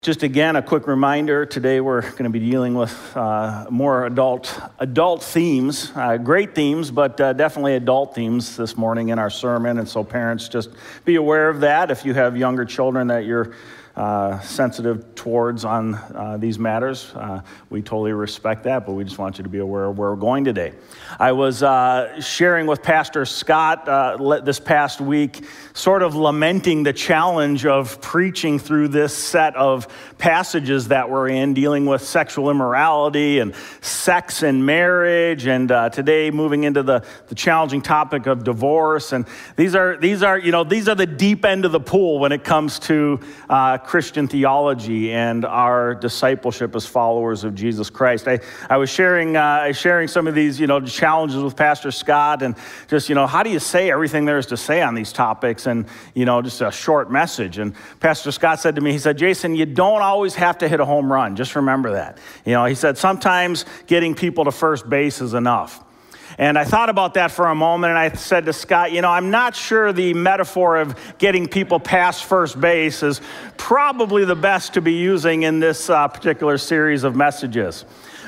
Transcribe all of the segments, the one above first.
Just again, a quick reminder, today we're going to be dealing with more adult themes, great themes, but definitely adult themes this morning in our sermon. And so parents, just be aware of that. If you have younger children that you're sensitive towards on these matters, we totally respect that, but we just want you to be aware of where we're going today. I was sharing with Pastor Scott this past week, sort of lamenting the challenge of preaching through this set of passages that we're in, dealing with sexual immorality and sex and marriage, and today moving into the challenging topic of divorce. And these are the deep end of the pool when it comes to Christian theology and our discipleship as followers of Jesus Christ. I was sharing some of these challenges with Pastor Scott, and just how do you say everything there is to say on these topics, and just a short message. And Pastor Scott said to me, he said, "Jason, you don't always have to hit a home run. Just remember that." He said sometimes getting people to first base is enough. And I thought about that for a moment, and I said to Scott, I'm not sure the metaphor of getting people past first base is probably the best to be using in this particular series of messages.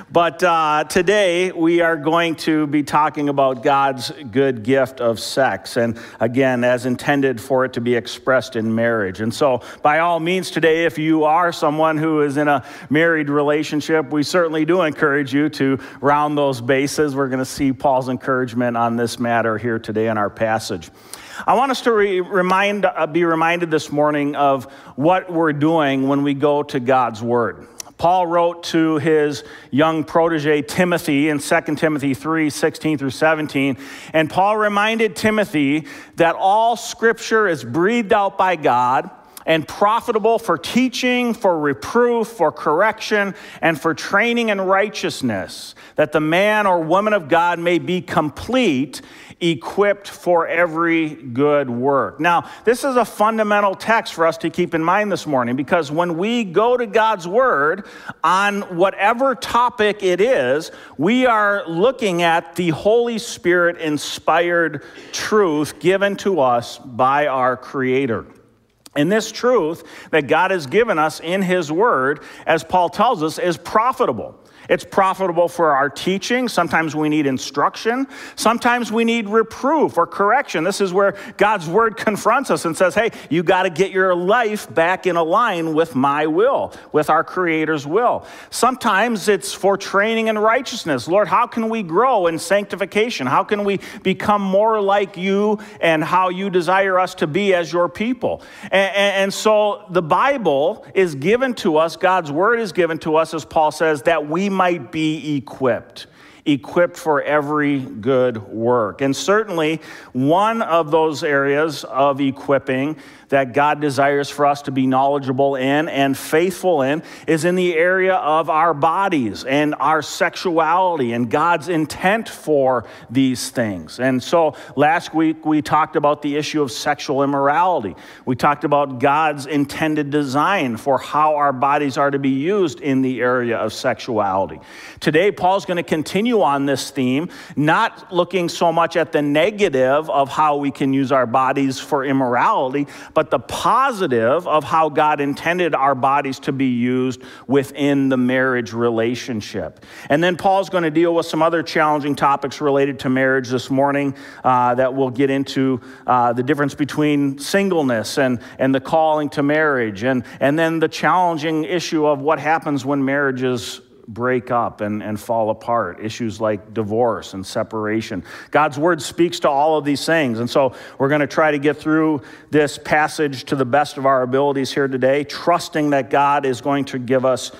But today we are going to be talking about God's good gift of sex, and again, as intended for it to be expressed in marriage. And so by all means today, if you are someone who is in a married relationship, we certainly do encourage you to round those bases. We're going to see Paul's encouragement on this matter here today in our passage. I want us to be reminded this morning of what we're doing when we go to God's Word. Paul wrote to his young protege Timothy in 2 Timothy 3:16 through 17, and Paul reminded Timothy that all Scripture is breathed out by God and profitable for teaching, for reproof, for correction, and for training in righteousness, that the man or woman of God may be complete, equipped for every good work. Now, this is a fundamental text for us to keep in mind this morning, because when we go to God's Word on whatever topic it is, we are looking at the Holy Spirit inspired truth given to us by our Creator. And this truth that God has given us in His Word, as Paul tells us, is profitable. It's profitable for our teaching. Sometimes we need instruction. Sometimes we need reproof or correction. This is where God's Word confronts us and says, hey, you got to get your life back in a line with my will, with our Creator's will. Sometimes it's for training in righteousness. Lord, how can we grow in sanctification? How can we become more like you and how you desire us to be as your people? And so the Bible is given to us, God's Word is given to us, as Paul says, that we might be equipped for every good work. And certainly one of those areas of equipping that God desires for us to be knowledgeable in and faithful in is in the area of our bodies and our sexuality and God's intent for these things. And so last week we talked about the issue of sexual immorality. We talked about God's intended design for how our bodies are to be used in the area of sexuality. Today, Paul's going to continue on this theme, not looking so much at the negative of how we can use our bodies for immorality, but the positive of how God intended our bodies to be used within the marriage relationship. And then Paul's going to deal with some other challenging topics related to marriage this morning that we'll get into, the difference between singleness and the calling to marriage, and then the challenging issue of what happens when marriages break up and fall apart, issues like divorce and separation. God's Word speaks to all of these things, and so we're going to try to get through this passage to the best of our abilities here today, trusting that God is going to give us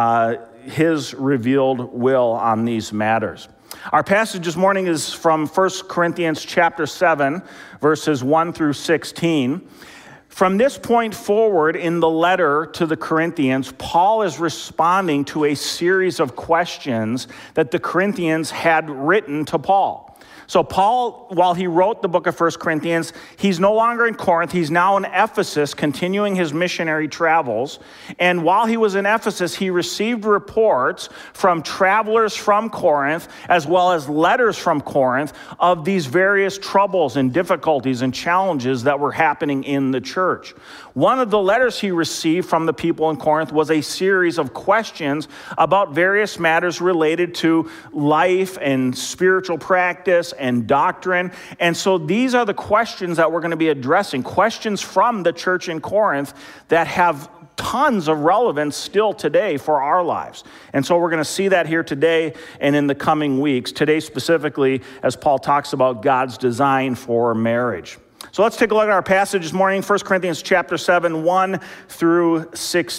His revealed will on these matters. Our passage this morning is from 1 Corinthians chapter 7, verses 1 through 16. From this point forward in the letter to the Corinthians, Paul is responding to a series of questions that the Corinthians had written to Paul. So Paul, while he wrote the book of 1 Corinthians, he's no longer in Corinth. He's now in Ephesus, continuing his missionary travels. And while he was in Ephesus, he received reports from travelers from Corinth, as well as letters from Corinth, of these various troubles and difficulties and challenges that were happening in the church. One of the letters he received from the people in Corinth was a series of questions about various matters related to life and spiritual practice and doctrine. And so these are the questions that we're going to be addressing, questions from the church in Corinth that have tons of relevance still today for our lives. And so we're going to see that here today and in the coming weeks, today specifically as Paul talks about God's design for marriage. So let's take a look at our passage this morning, 1 Corinthians chapter 7, 1 through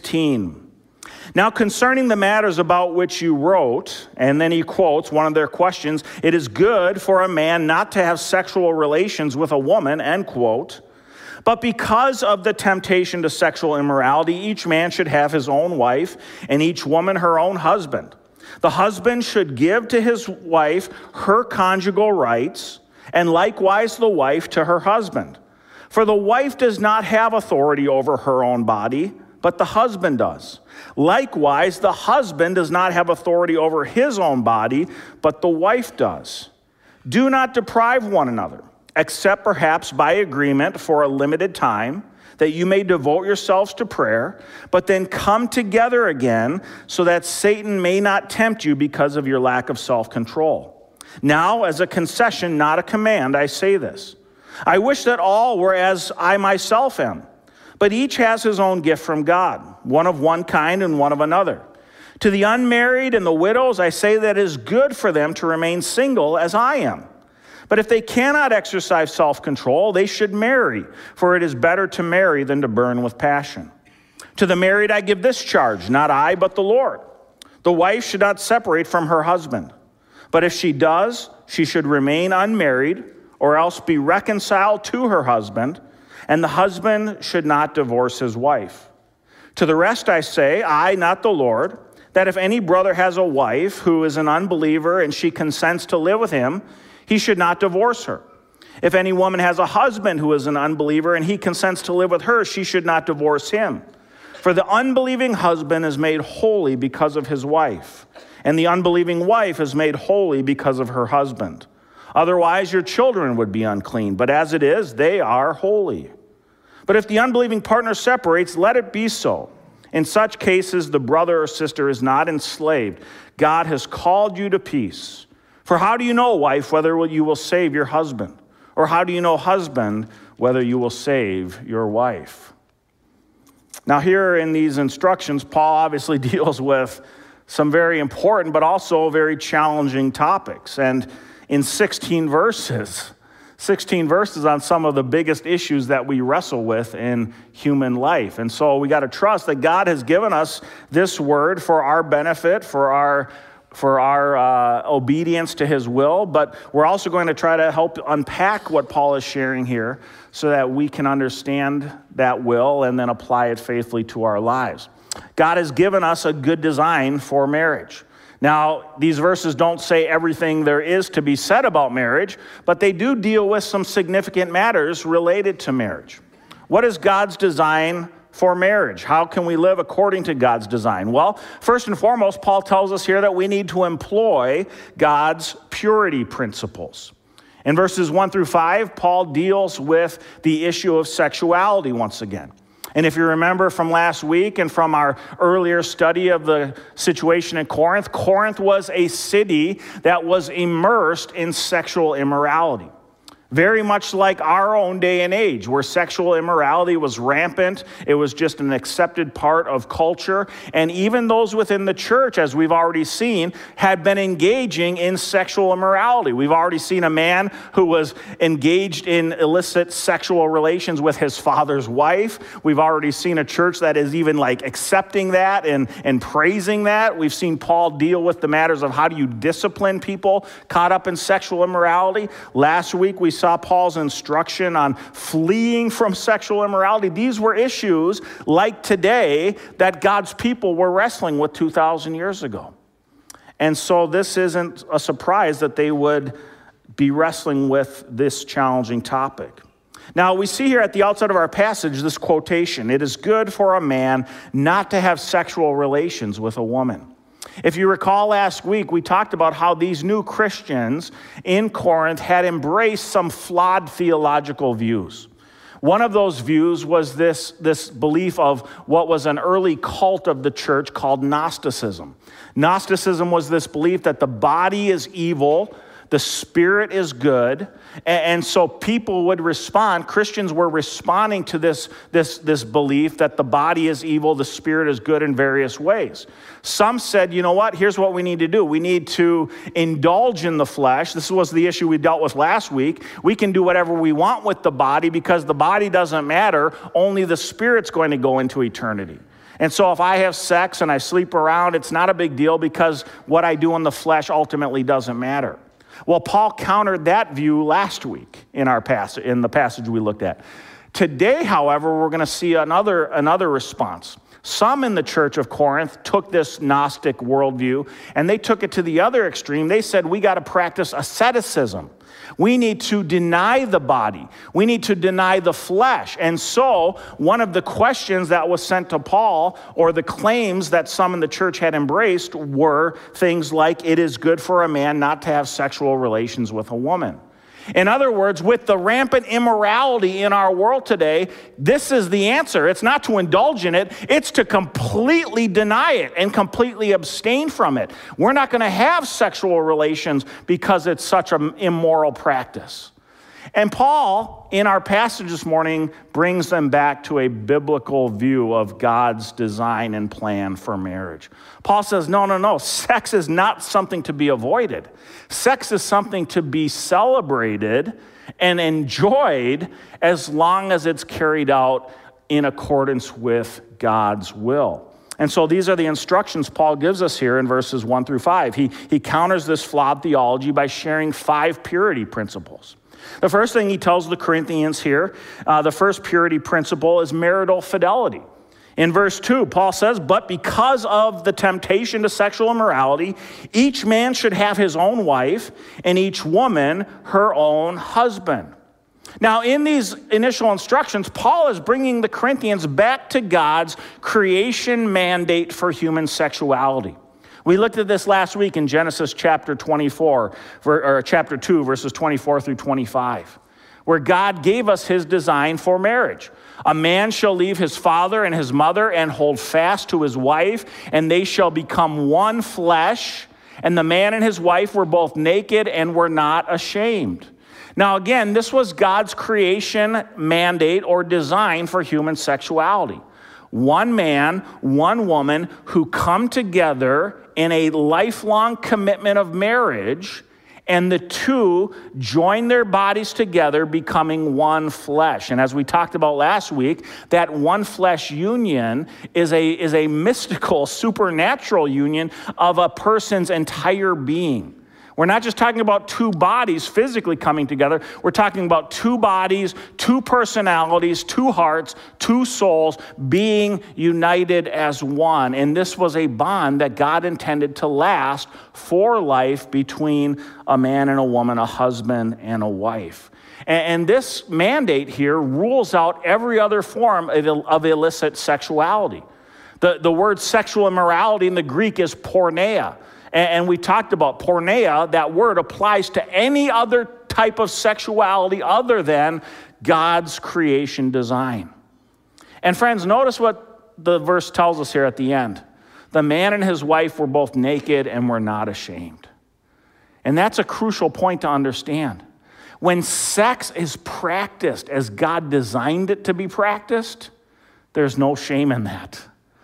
16. Now concerning the matters about which you wrote, and then he quotes one of their questions, it is good for a man not to have sexual relations with a woman, end quote. But because of the temptation to sexual immorality, each man should have his own wife, and each woman her own husband. The husband should give to his wife her conjugal rights, and likewise the wife to her husband. For the wife does not have authority over her own body, but the husband does. Likewise, the husband does not have authority over his own body, but the wife does. Do not deprive one another, except perhaps by agreement for a limited time, that you may devote yourselves to prayer, but then come together again, so that Satan may not tempt you because of your lack of self-control. Now, as a concession, not a command, I say this. I wish that all were as I myself am. But each has his own gift from God, one of one kind and one of another. To the unmarried and the widows, I say that it is good for them to remain single as I am. But if they cannot exercise self-control, they should marry, for it is better to marry than to burn with passion. To the married I give this charge, not I, but the Lord. The wife should not separate from her husband. But if she does, she should remain unmarried, or else be reconciled to her husband, and the husband should not divorce his wife. To the rest I say, I, not the Lord, that if any brother has a wife who is an unbeliever and she consents to live with him, he should not divorce her. If any woman has a husband who is an unbeliever and he consents to live with her, she should not divorce him. For the unbelieving husband is made holy because of his wife, and the unbelieving wife is made holy because of her husband. Otherwise, your children would be unclean, but as it is, they are holy. But if the unbelieving partner separates, let it be so. In such cases, the brother or sister is not enslaved. God has called you to peace. For how do you know, wife, whether you will save your husband? Or how do you know, husband, whether you will save your wife? Now here in these instructions, Paul obviously deals with some very important but also very challenging topics. And in 16 verses on some of the biggest issues that we wrestle with in human life. And so we got to trust that God has given us this word for our benefit, for our obedience to his will, but we're also going to try to help unpack what Paul is sharing here so that we can understand that will and then apply it faithfully to our lives. God has given us a good design for marriage. Now, these verses don't say everything there is to be said about marriage, but they do deal with some significant matters related to marriage. What is God's design for marriage? How can we live according to God's design? Well, first and foremost, Paul tells us here that we need to employ God's purity principles. In verses 1 through 5, Paul deals with the issue of sexuality once again. And if you remember from last week and from our earlier study of the situation in Corinth, Corinth was a city that was immersed in sexual immorality. Very much like our own day and age, where sexual immorality was rampant. It was just an accepted part of culture. And even those within the church, as we've already seen, had been engaging in sexual immorality. We've already seen a man who was engaged in illicit sexual relations with his father's wife. We've already seen a church that is even like accepting that and praising that. We've seen Paul deal with the matters of how do you discipline people caught up in sexual immorality. Last week, we saw Paul's instruction on fleeing from sexual immorality. These were issues like today that God's people were wrestling with 2,000 years ago. And so this isn't a surprise that they would be wrestling with this challenging topic. Now, we see here at the outset of our passage this quotation, "It is good for a man not to have sexual relations with a woman." If you recall last week, we talked about how these new Christians in Corinth had embraced some flawed theological views. One of those views was this belief of what was an early cult of the church called Gnosticism. Gnosticism was this belief that the body is evil, the spirit is good, and so people would respond, Christians were responding to this belief that the body is evil, the spirit is good in various ways. Some said, you know what, here's what we need to do. We need to indulge in the flesh. This was the issue we dealt with last week. We can do whatever we want with the body because the body doesn't matter, only the spirit's going to go into eternity. And so if I have sex and I sleep around, it's not a big deal because what I do in the flesh ultimately doesn't matter. Well, Paul countered that view last week in the passage we looked at. Today, however, we're going to see another response. Some in the church of Corinth took this Gnostic worldview and they took it to the other extreme. They said, we got to practice asceticism. We need to deny the body. We need to deny the flesh. And so one of the questions that was sent to Paul, or the claims that some in the church had embraced, were things like, it is good for a man not to have sexual relations with a woman. In other words, with the rampant immorality in our world today, this is the answer. It's not to indulge in it. It's to completely deny it and completely abstain from it. We're not going to have sexual relations because it's such an immoral practice. And Paul, in our passage this morning, brings them back to a biblical view of God's design and plan for marriage. Paul says, no. Sex is not something to be avoided. Sex is something to be celebrated and enjoyed as long as it's carried out in accordance with God's will. And so these are the instructions Paul gives us here in verses 1 through 5. He counters this flawed theology by sharing 5 purity principles. The first thing he tells the Corinthians here, the first purity principle is marital fidelity. In verse 2, Paul says, but because of the temptation to sexual immorality, each man should have his own wife, and each woman her own husband. Now, in these initial instructions, Paul is bringing the Corinthians back to God's creation mandate for human sexuality. We looked at this last week in Genesis chapter 24, or chapter 2, verses 24 through 25, where God gave us his design for marriage. A man shall leave his father and his mother and hold fast to his wife, and they shall become one flesh. And the man and his wife were both naked and were not ashamed. Now again, this was God's creation mandate or design for human sexuality. One man, one woman who come together in a lifelong commitment of marriage, and the two join their bodies together, becoming one flesh. And as we talked about last week, that one flesh union is a mystical, supernatural union of a person's entire being. We're not just talking about two bodies physically coming together. We're talking about two bodies, two personalities, two hearts, two souls being united as one. And this was a bond that God intended to last for life between a man and a woman, a husband and a wife. And this mandate here rules out every other form of illicit sexuality. The word sexual immorality in the Greek is porneia. And we talked about porneia. That word applies to any other type of sexuality other than God's creation design. And friends, notice what the verse tells us here at the end. The man and his wife were both naked and were not ashamed. And that's a crucial point to understand. When sex is practiced as God designed it to be practiced, there's no shame in that.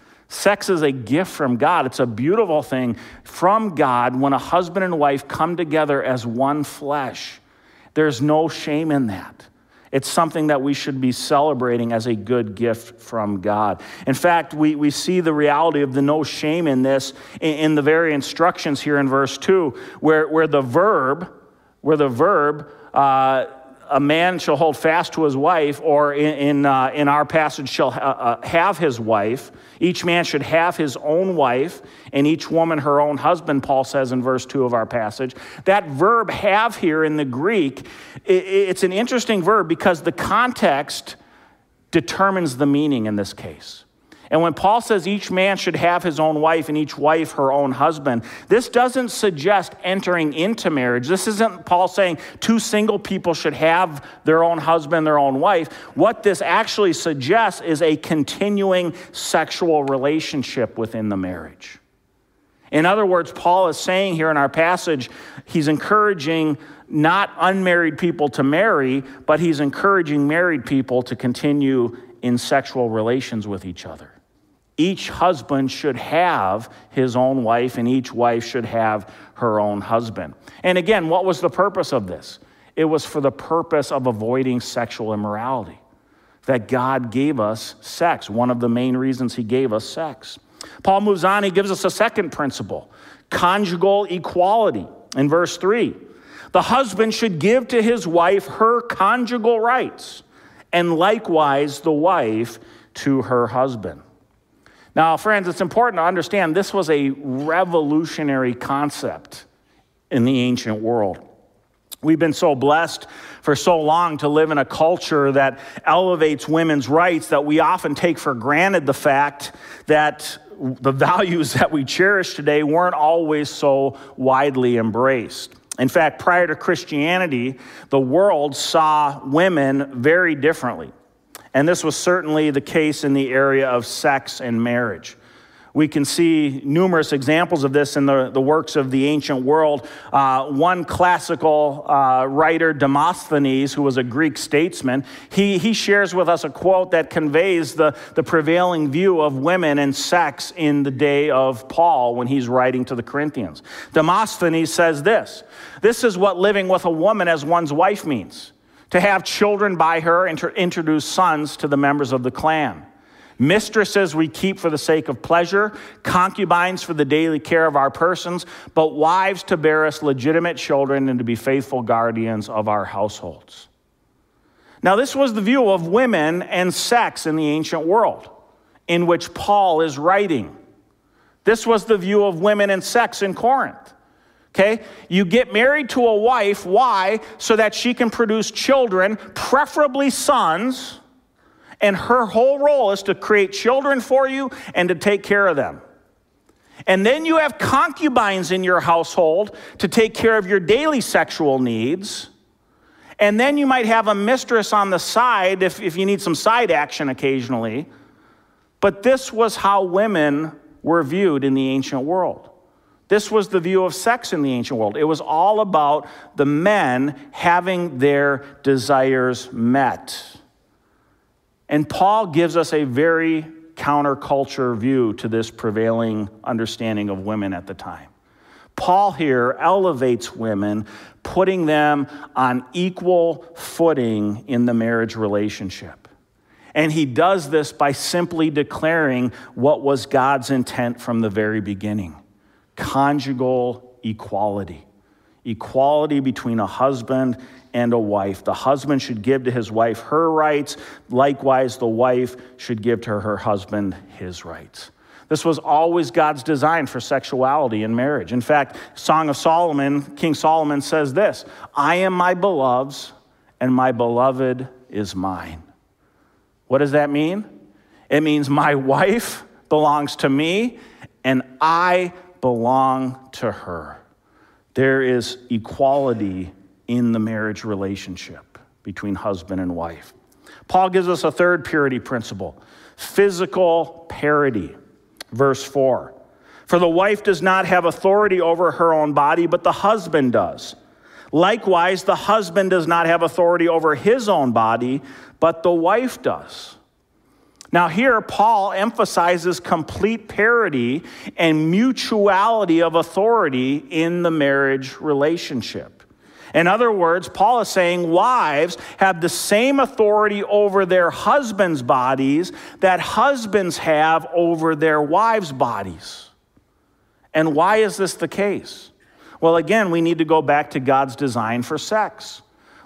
Sex is a gift from God. It's a beautiful thing from God when a husband and wife come together as one flesh. There's no shame in that. It's something that we should be celebrating as a good gift from God. In fact, we see the reality of the no shame in this in the very instructions here in verse 2, where the verb a man shall hold fast to his wife, or in our passage, shall have his wife. Each man should have his own wife, and each woman her own husband, Paul says in verse 2 of our passage. That verb have here in the Greek, it's an interesting verb because the context determines the meaning in this case. And when Paul says each man should have his own wife and each wife her own husband, this doesn't suggest entering into marriage. This isn't Paul saying two single people should have their own husband, their own wife. What this actually suggests is a continuing sexual relationship within the marriage. In other words, Paul is saying here in our passage, he's encouraging not unmarried people to marry, but he's encouraging married people to continue in sexual relations with each other. Each husband should have his own wife, and each wife should have her own husband. And again, what was the purpose of this? It was for the purpose of avoiding sexual immorality. That God gave us sex, one of the main reasons he gave us sex. Paul moves on, he gives us a second principle, conjugal equality. In verse 3, the husband should give to his wife her conjugal rights, and likewise the wife to her husband. Now, friends, it's important to understand this was a revolutionary concept in the ancient world. We've been so blessed for so long to live in a culture that elevates women's rights that we often take for granted the fact that the values that we cherish today weren't always so widely embraced. In fact, prior to Christianity, the world saw women very differently. And this was certainly the case in the area of sex and marriage. We can see numerous examples of this in the works of the ancient world. One classical writer, Demosthenes, who was a Greek statesman, he shares with us a quote that conveys the prevailing view of women and sex in the day of Paul when he's writing to the Corinthians. Demosthenes says this is what living with a woman as one's wife means. To have children by her and to introduce sons to the members of the clan. Mistresses we keep for the sake of pleasure, concubines for the daily care of our persons, but wives to bear us legitimate children and to be faithful guardians of our households. Now, this was the view of women and sex in the ancient world in which Paul is writing. This was the view of women and sex in Corinth. Okay, you get married to a wife. Why? So that she can produce children, preferably sons, and her whole role is to create children for you and to take care of them. And then you have concubines in your household to take care of your daily sexual needs. And then you might have a mistress on the side if you need some side action occasionally. But this was how women were viewed in the ancient world. This was the view of sex in the ancient world. It was all about the men having their desires met. And Paul gives us a very counterculture view to this prevailing understanding of women at the time. Paul here elevates women, putting them on equal footing in the marriage relationship. And he does this by simply declaring what was God's intent from the very beginning. Conjugal equality. Equality between a husband and a wife. The husband should give to his wife her rights. Likewise, the wife should give to her husband his rights. This was always God's design for sexuality in marriage. In fact, Song of Solomon, King Solomon says this, I am my beloved's, and my beloved is mine. What does that mean? It means my wife belongs to me, and I belong to her. There is equality in the marriage relationship between husband and wife. Paul gives us a third purity principle, physical parity. Verse 4, for the wife does not have authority over her own body, but the husband does. Likewise, the husband does not have authority over his own body, but the wife does. Now here, Paul emphasizes complete parity and mutuality of authority in the marriage relationship. In other words, Paul is saying wives have the same authority over their husbands' bodies that husbands have over their wives' bodies. And why is this the case? Well, again, we need to go back to God's design for sex.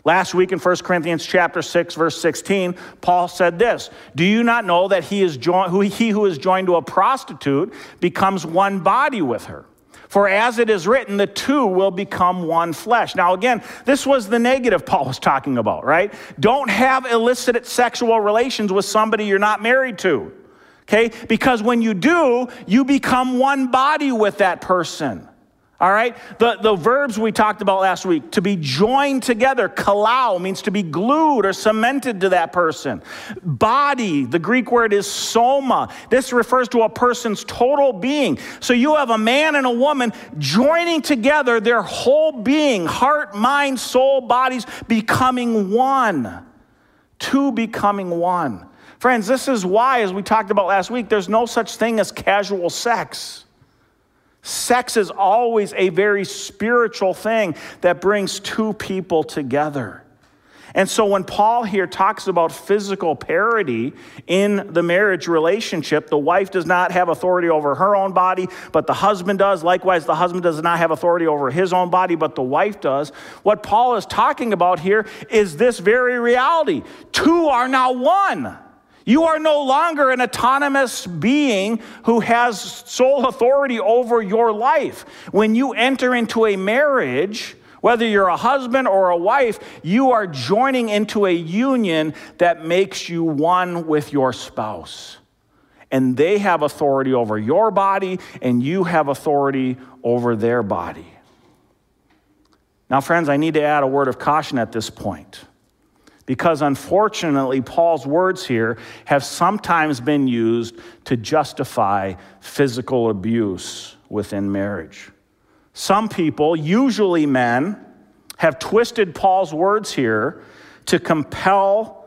Last week in 1 Corinthians chapter 6, verse 16, Paul said this, "Do you not know that he who is joined to a prostitute becomes one body with her? For as it is written, the two will become one flesh." Now again, this was the negative Paul was talking about, right? Don't have illicit sexual relations with somebody you're not married to, okay? Because when you do, you become one body with that person. All right? The verbs we talked about last week, to be joined together, kalao, means to be glued or cemented to that person. Body, the Greek word is soma. This refers to a person's total being. So you have a man and a woman joining together their whole being, heart, mind, soul, bodies, becoming one. Two becoming one. Friends, this is why, as we talked about last week, there's no such thing as casual sex. Sex is always a very spiritual thing that brings two people together. And so when Paul here talks about physical parity in the marriage relationship, the wife does not have authority over her own body, but the husband does. Likewise, the husband does not have authority over his own body, but the wife does. What Paul is talking about here is this very reality. Two are now one. You are no longer an autonomous being who has sole authority over your life. When you enter into a marriage, whether you're a husband or a wife, you are joining into a union that makes you one with your spouse. And they have authority over your body, and you have authority over their body. Now, friends, I need to add a word of caution at this point. Because unfortunately, Paul's words here have sometimes been used to justify physical abuse within marriage. Some people, usually men, have twisted Paul's words here to compel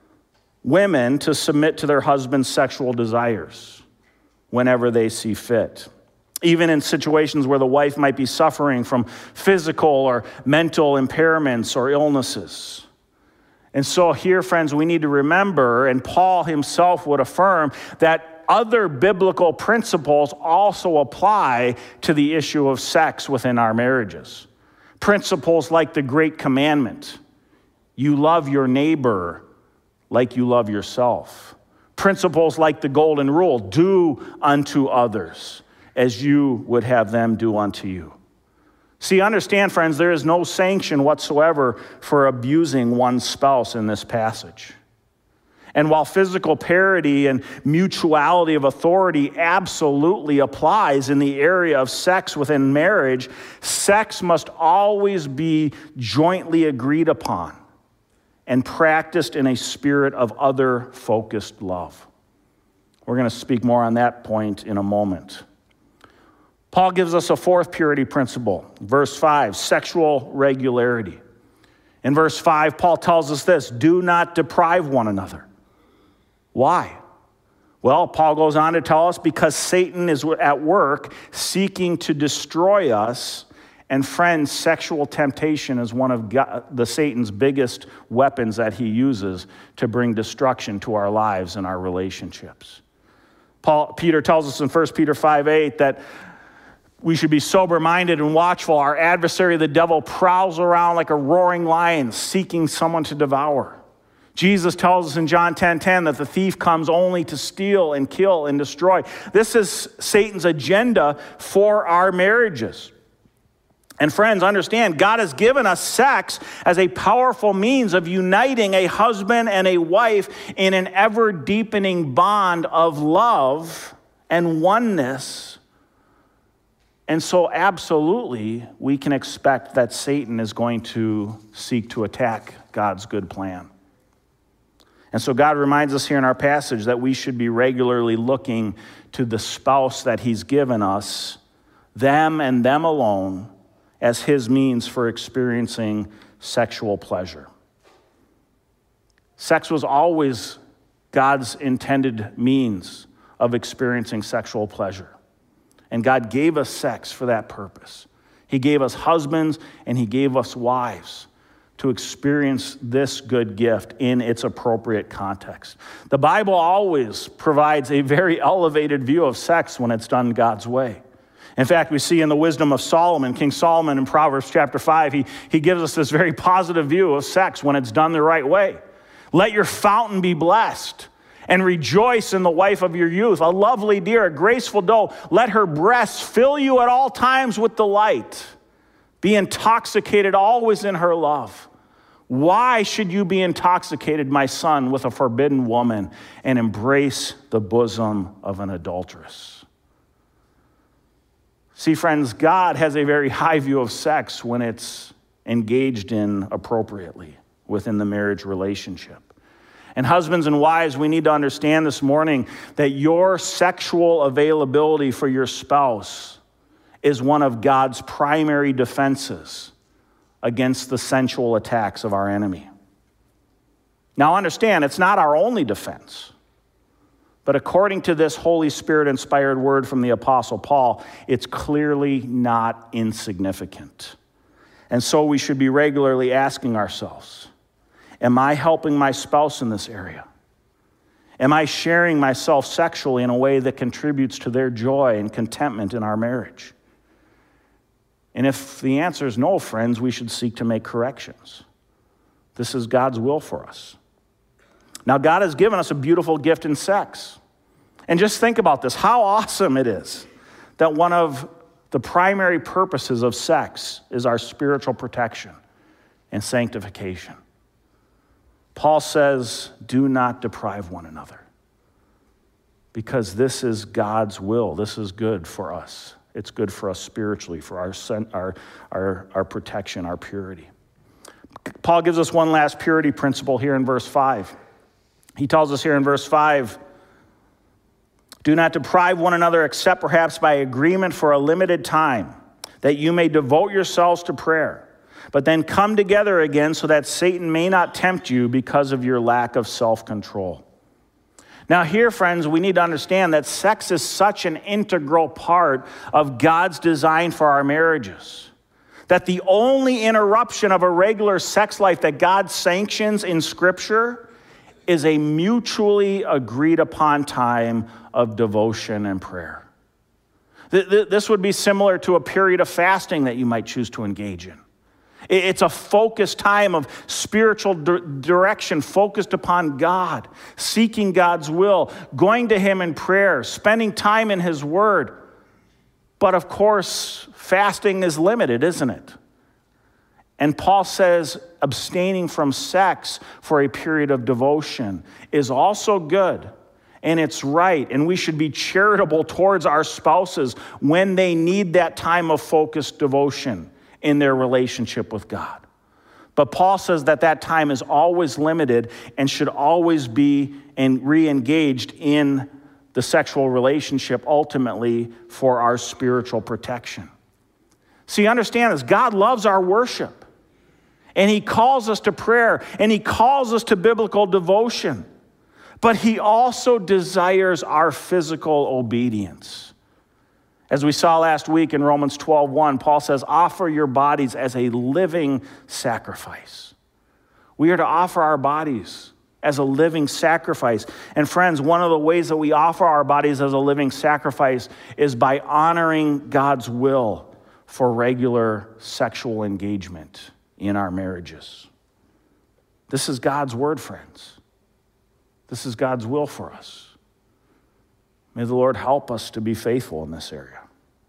women to submit to their husband's sexual desires whenever they see fit. Even in situations where the wife might be suffering from physical or mental impairments or illnesses. And so here, friends, we need to remember, and Paul himself would affirm, that other biblical principles also apply to the issue of sex within our marriages. Principles like the Great Commandment, you love your neighbor like you love yourself. Principles like the Golden Rule, do unto others as you would have them do unto you. See, understand, friends, there is no sanction whatsoever for abusing one's spouse in this passage. And while physical parity and mutuality of authority absolutely applies in the area of sex within marriage, sex must always be jointly agreed upon and practiced in a spirit of other-focused love. We're going to speak more on that point in a moment. Paul gives us a fourth purity principle. Verse 5, sexual regularity. In verse 5, Paul tells us this, do not deprive one another. Why? Well, Paul goes on to tell us because Satan is at work seeking to destroy us. And friends, sexual temptation is one of Satan's biggest weapons that he uses to bring destruction to our lives and our relationships. Peter tells us in 1 Peter 5:8 that we should be sober-minded and watchful. Our adversary, the devil, prowls around like a roaring lion, seeking someone to devour. Jesus tells us in John 10:10 that the thief comes only to steal and kill and destroy. This is Satan's agenda for our marriages. And friends, understand, God has given us sex as a powerful means of uniting a husband and a wife in an ever-deepening bond of love and oneness. And so absolutely, we can expect that Satan is going to seek to attack God's good plan. And so God reminds us here in our passage that we should be regularly looking to the spouse that he's given us, them and them alone, as his means for experiencing sexual pleasure. Sex was always God's intended means of experiencing sexual pleasure. And God gave us sex for that purpose. He gave us husbands and he gave us wives to experience this good gift in its appropriate context. The Bible always provides a very elevated view of sex when it's done God's way. In fact, we see in the wisdom of Solomon, King Solomon in Proverbs chapter 5, he gives us this very positive view of sex when it's done the right way. Let your fountain be blessed, and rejoice in the wife of your youth, a lovely deer, a graceful doe. Let her breasts fill you at all times with delight. Be intoxicated always in her love. Why should you be intoxicated, my son, with a forbidden woman and embrace the bosom of an adulteress? See, friends, God has a very high view of sex when it's engaged in appropriately within the marriage relationship. And husbands and wives, we need to understand this morning that your sexual availability for your spouse is one of God's primary defenses against the sensual attacks of our enemy. Now understand, it's not our only defense. But according to this Holy Spirit-inspired word from the Apostle Paul, it's clearly not insignificant. And so we should be regularly asking ourselves, am I helping my spouse in this area? Am I sharing myself sexually in a way that contributes to their joy and contentment in our marriage? And if the answer is no, friends, we should seek to make corrections. This is God's will for us. Now, God has given us a beautiful gift in sex. And just think about this, how awesome it is that one of the primary purposes of sex is our spiritual protection and sanctification. Paul says, do not deprive one another, because this is God's will. This is good for us. It's good for us spiritually, for our protection, our purity. Paul gives us one last purity principle here in verse 5. He tells us here in verse 5, do not deprive one another except perhaps by agreement for a limited time, that you may devote yourselves to prayer, but then come together again so that Satan may not tempt you because of your lack of self-control. Now here, friends, we need to understand that sex is such an integral part of God's design for our marriages, that the only interruption of a regular sex life that God sanctions in Scripture is a mutually agreed upon time of devotion and prayer. This would be similar to a period of fasting that you might choose to engage in. It's a focused time of spiritual direction focused upon God, seeking God's will, going to Him in prayer, spending time in His Word. But of course, fasting is limited, isn't it? And Paul says abstaining from sex for a period of devotion is also good, and it's right, and we should be charitable towards our spouses when they need that time of focused devotion in their relationship with God. But Paul says that that time is always limited and should always be re-engaged in the sexual relationship ultimately for our spiritual protection. See, understand this, God loves our worship. And He calls us to prayer, and He calls us to biblical devotion. But He also desires our physical obedience. As we saw last week in Romans 12:1, Paul says, offer your bodies as a living sacrifice. We are to offer our bodies as a living sacrifice. And friends, one of the ways that we offer our bodies as a living sacrifice is by honoring God's will for regular sexual engagement in our marriages. This is God's word, friends. This is God's will for us. May the Lord help us to be faithful in this area.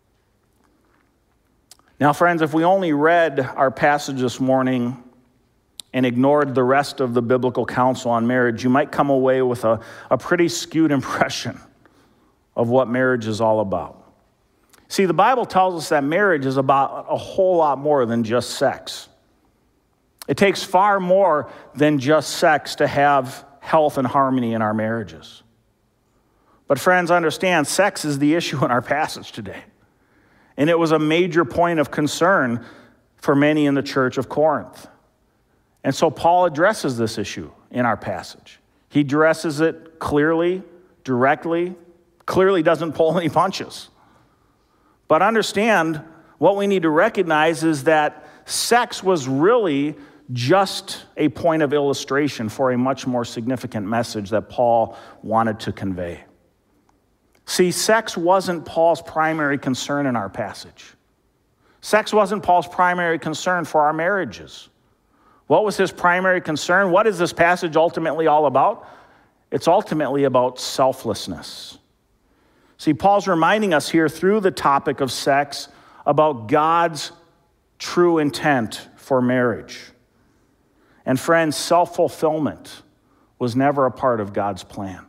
Now, friends, if we only read our passage this morning and ignored the rest of the biblical counsel on marriage, you might come away with a pretty skewed impression of what marriage is all about. See, the Bible tells us that marriage is about a whole lot more than just sex. It takes far more than just sex to have health and harmony in our marriages. But friends, understand, sex is the issue in our passage today. And it was a major point of concern for many in the church of Corinth. And so Paul addresses this issue in our passage. He addresses it clearly, directly, clearly doesn't pull any punches. But understand, what we need to recognize is that sex was really just a point of illustration for a much more significant message that Paul wanted to convey. See, sex wasn't Paul's primary concern in our passage. Sex wasn't Paul's primary concern for our marriages. What was his primary concern? What is this passage ultimately all about? It's ultimately about selflessness. See, Paul's reminding us here through the topic of sex about God's true intent for marriage. And friends, self-fulfillment was never a part of God's plan.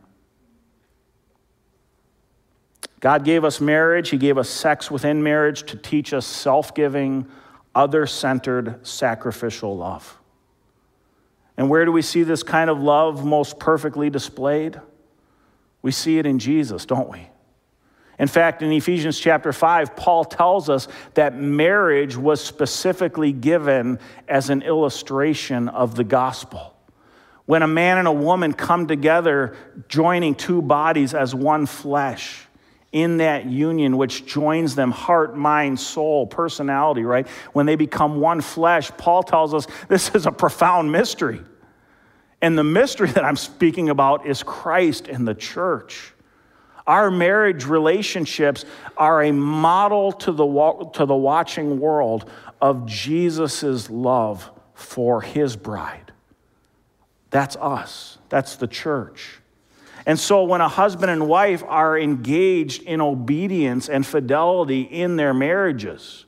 God gave us marriage. He gave us sex within marriage to teach us self-giving, other-centered, sacrificial love. And where do we see this kind of love most perfectly displayed? We see it in Jesus, don't we? In fact, in Ephesians chapter 5, Paul tells us that marriage was specifically given as an illustration of the gospel. When a man and a woman come together, joining two bodies as one flesh, in that union which joins them heart, mind, soul, personality, right? When they become one flesh, Paul tells us this is a profound mystery. And the mystery that I'm speaking about is Christ and the church. Our marriage relationships are a model to the watching world of Jesus' love for his bride. That's us. That's the church. And so when a husband and wife are engaged in obedience and fidelity in their marriages,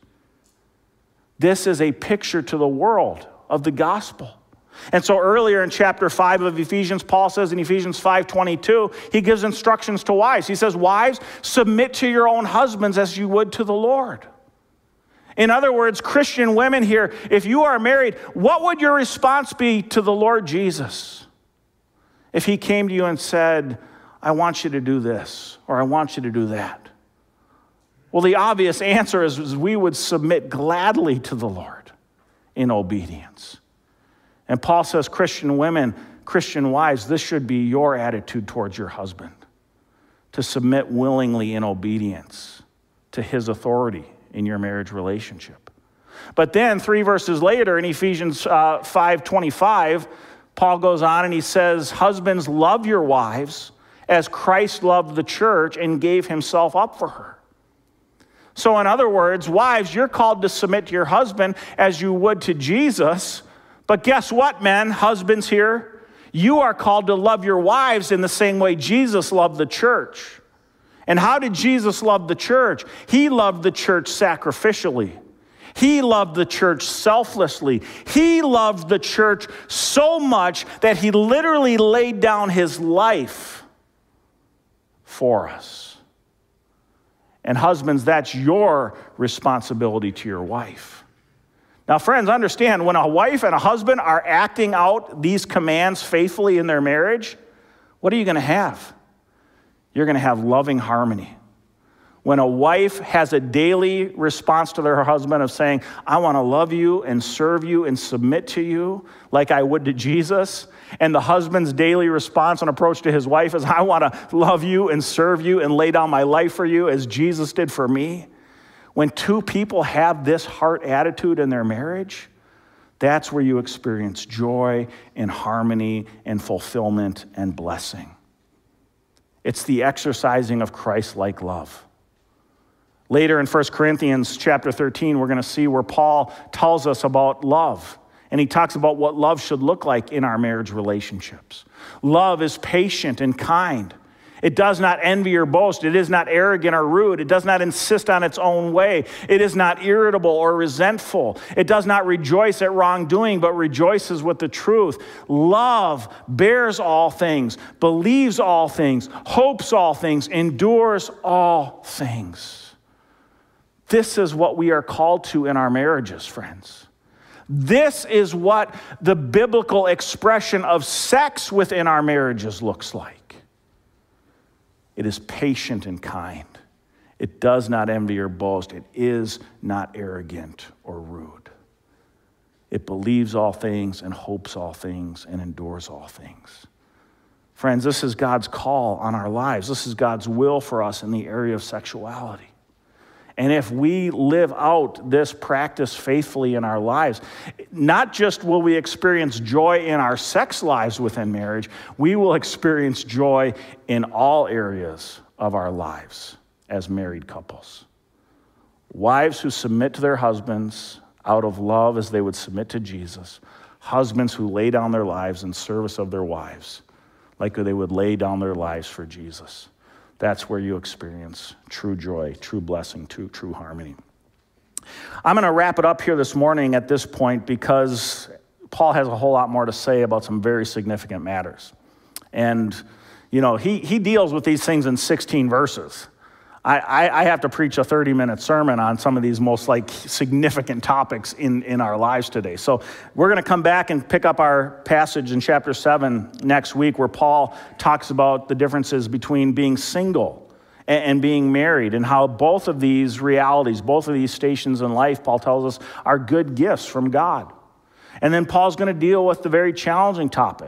this is a picture to the world of the gospel. And so earlier in chapter 5 of Ephesians, Paul says in Ephesians 5:22, he gives instructions to wives. He says, wives, submit to your own husbands as you would to the Lord. In other words, Christian women here, if you are married, what would your response be to the Lord Jesus? If he came to you and said, I want you to do this, or I want you to do that. Well, the obvious answer is we would submit gladly to the Lord in obedience. And Paul says, Christian women, Christian wives, this should be your attitude towards your husband, to submit willingly in obedience to his authority in your marriage relationship. But then 3 verses later in Ephesians 5:25, Paul goes on and he says, husbands, love your wives as Christ loved the church and gave himself up for her. So in other words, wives, you're called to submit to your husband as you would to Jesus. But guess what, men, husbands here? You are called to love your wives in the same way Jesus loved the church. And how did Jesus love the church? He loved the church sacrificially. He loved the church selflessly. He loved the church so much that he literally laid down his life for us. And husbands, that's your responsibility to your wife. Now, friends, understand, when a wife and a husband are acting out these commands faithfully in their marriage, what are you going to have? You're going to have loving harmony. When a wife has a daily response to their husband of saying, I want to love you and serve you and submit to you like I would to Jesus, and the husband's daily response and approach to his wife is, I want to love you and serve you and lay down my life for you as Jesus did for me. When two people have this heart attitude in their marriage, that's where you experience joy and harmony and fulfillment and blessing. It's the exercising of Christ-like love. Later in 1 Corinthians chapter 13, we're going to see where Paul tells us about love. And he talks about what love should look like in our marriage relationships. Love is patient and kind. It does not envy or boast. It is not arrogant or rude. It does not insist on its own way. It is not irritable or resentful. It does not rejoice at wrongdoing, but rejoices with the truth. Love bears all things, believes all things, hopes all things, endures all things. This is what we are called to in our marriages, friends. This is what the biblical expression of sex within our marriages looks like. It is patient and kind. It does not envy or boast. It is not arrogant or rude. It believes all things and hopes all things and endures all things. Friends, this is God's call on our lives. This is God's will for us in the area of sexuality. And if we live out this practice faithfully in our lives, not just will we experience joy in our sex lives within marriage, we will experience joy in all areas of our lives as married couples. Wives who submit to their husbands out of love as they would submit to Jesus. Husbands who lay down their lives in service of their wives like they would lay down their lives for Jesus. That's where you experience true joy, true blessing, true harmony. I'm going to wrap it up here this morning at this point because Paul has a whole lot more to say about some very significant matters. And, he deals with these things in 16 verses. I have to preach a 30-minute sermon on some of these most significant topics in our lives today. So we're going to come back and pick up our passage in chapter 7 next week where Paul talks about the differences between being single and being married and how both of these realities, both of these stations in life, Paul tells us, are good gifts from God. And then Paul's going to deal with the very challenging topic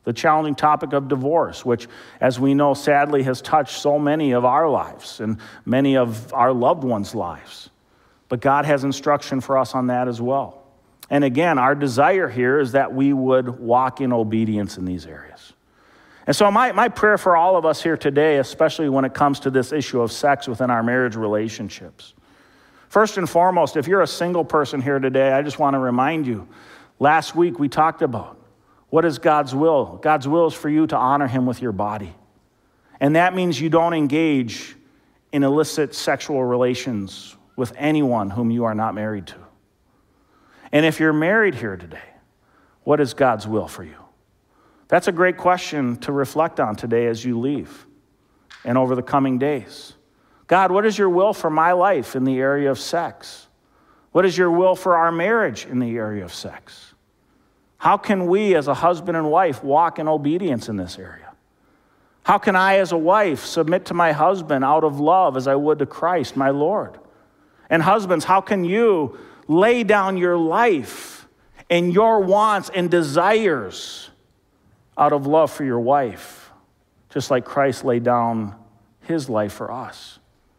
of divorce, which, as we know, sadly has touched so many of our lives and many of our loved ones' lives. But God has instruction for us on that as well. And again, our desire here is that we would walk in obedience in these areas. And so my prayer for all of us here today, especially when it comes to this issue of sex within our marriage relationships. First and foremost, if you're a single person here today, I just want to remind you, last week we talked about what is God's will? God's will is for you to honor him with your body. And that means you don't engage in illicit sexual relations with anyone whom you are not married to. And if you're married here today, what is God's will for you? That's a great question to reflect on today as you leave and over the coming days. God, what is your will for my life in the area of sex? What is your will for our marriage in the area of sex? How can we as a husband and wife walk in obedience in this area? How can I as a wife submit to my husband out of love as I would to Christ, my Lord? And husbands, how can you lay down your life and your wants and desires out of love for your wife, just like Christ laid down his life for us?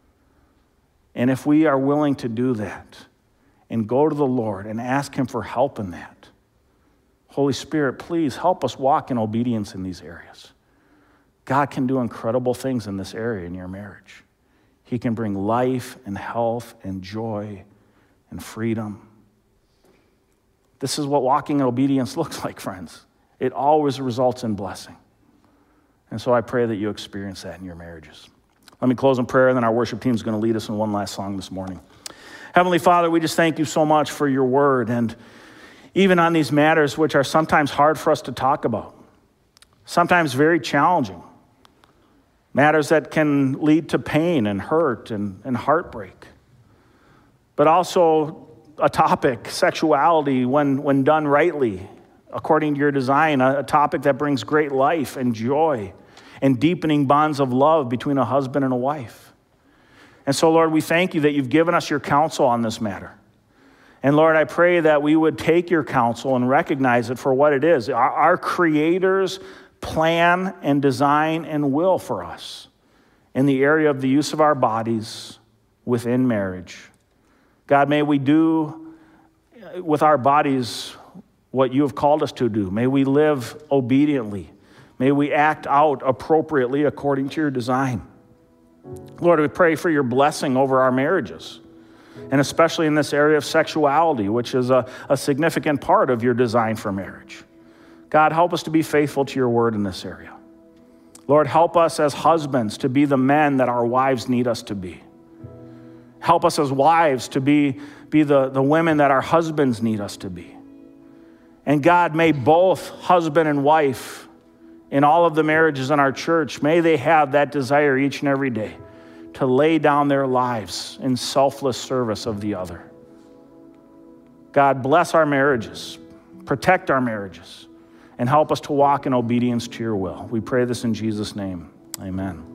And if we are willing to do that and go to the Lord and ask him for help in that, Holy Spirit, please help us walk in obedience in these areas. God can do incredible things in this area in your marriage. He can bring life and health and joy and freedom. This is what walking in obedience looks like, friends. It always results in blessing. And so I pray that you experience that in your marriages. Let me close in prayer, and then our worship team is going to lead us in one last song this morning. Heavenly Father, we just thank you so much for your word, and even on these matters which are sometimes hard for us to talk about, sometimes very challenging, matters that can lead to pain and hurt and heartbreak, but also a topic, sexuality, when done rightly, according to your design, a topic that brings great life and joy and deepening bonds of love between a husband and a wife. And so, Lord, we thank you that you've given us your counsel on this matter. And Lord, I pray that we would take your counsel and recognize it for what it is, our Creator's plan and design and will for us in the area of the use of our bodies within marriage. God, may we do with our bodies what you have called us to do. May we live obediently. May we act out appropriately according to your design. Lord, we pray for your blessing over our marriages, and especially in this area of sexuality, which is a significant part of your design for marriage. God, help us to be faithful to your word in this area. Lord, help us as husbands to be the men that our wives need us to be. Help us as wives to be the women that our husbands need us to be. And God, may both husband and wife in all of the marriages in our church, may they have that desire each and every day to lay down their lives in selfless service of the other. God, bless our marriages, protect our marriages, and help us to walk in obedience to your will. We pray this in Jesus' name. Amen.